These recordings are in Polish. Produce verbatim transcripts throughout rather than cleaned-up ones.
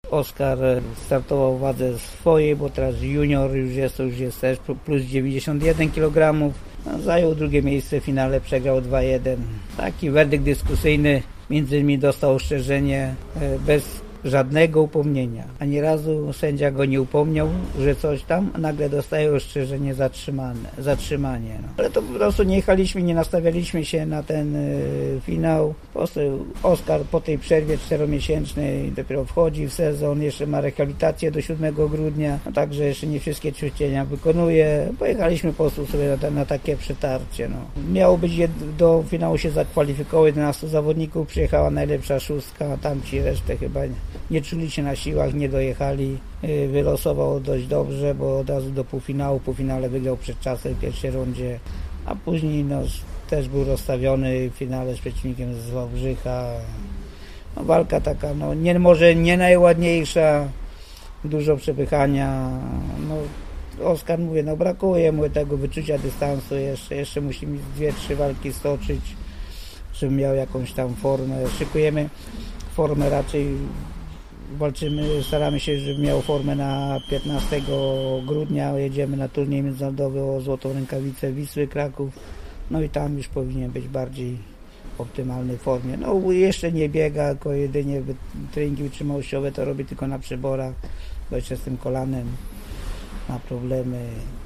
Oskar startował w wadze swojej, bo teraz junior już jest, to już jest też plus dziewięćdziesiąt jeden kilogramów. Zajął drugie miejsce w finale, przegrał dwa jeden. Taki werdykt dyskusyjny, między innymi dostał ostrzeżenie bez żadnego upomnienia. Ani razu sędzia go nie upomniał, że coś tam, a nagle dostaje ostrzeżenie zatrzymane, zatrzymanie. No. Ale to po prostu nie jechaliśmy, nie nastawialiśmy się na ten y, finał. Po prostu Oskar po tej przerwie czteromiesięcznej dopiero wchodzi w sezon, jeszcze ma rehabilitację do siódmego grudnia, a także jeszcze nie wszystkie ćwiczenia wykonuje. Pojechaliśmy po prostu sobie na, na takie przetarcie. No. Miało być, jed- do finału się zakwalifikowało jedenastu zawodników, przyjechała najlepsza szóstka, tam ci resztę chyba nie. Nie czuli się na siłach, nie dojechali. Wylosował dość dobrze, bo od razu do półfinału. W półfinale wygrał przed czasem w pierwszej rundzie, a później no, też był rozstawiony w finale z przeciwnikiem z Wałbrzycha. No, walka taka, no nie, może nie najładniejsza, dużo przepychania. No, Oskar, mówię, no brakuje mu tego wyczucia dystansu jeszcze. Jeszcze musimy dwie, trzy walki stoczyć, żeby miał jakąś tam formę. Szykujemy formę raczej. Walczymy, staramy się, żeby miał formę na piętnastego grudnia. Jedziemy na turniej międzynarodowy o złotą rękawicę Wisły Kraków. No i tam już powinien być bardziej w optymalnej formie. No jeszcze nie biega, tylko jedynie treningi wytrzymałościowe to robi tylko na przyborach, bo jeszcze z tym kolanem ma problemy.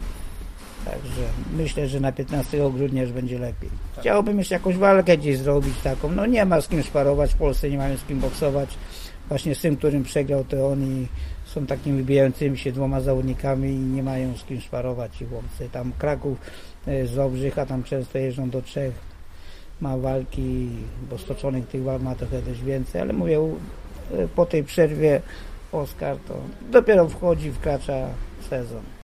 Także myślę, że na piętnastego grudnia już będzie lepiej. Chciałbym jeszcze jakąś walkę gdzieś zrobić taką. No nie ma z kim sparować, w Polsce nie mają z kim boksować. Właśnie z tym, którym przegrał, to oni są takimi wybijającymi się dwoma zawodnikami i nie mają z kim sparować i chłopcy. Tam Kraków z Wałbrzycha, tam często jeżdżą do Czech, ma walki, bo stoczonych tych walk ma trochę też więcej, ale mówię, po tej przerwie Oskar to dopiero wchodzi, wkracza w sezon.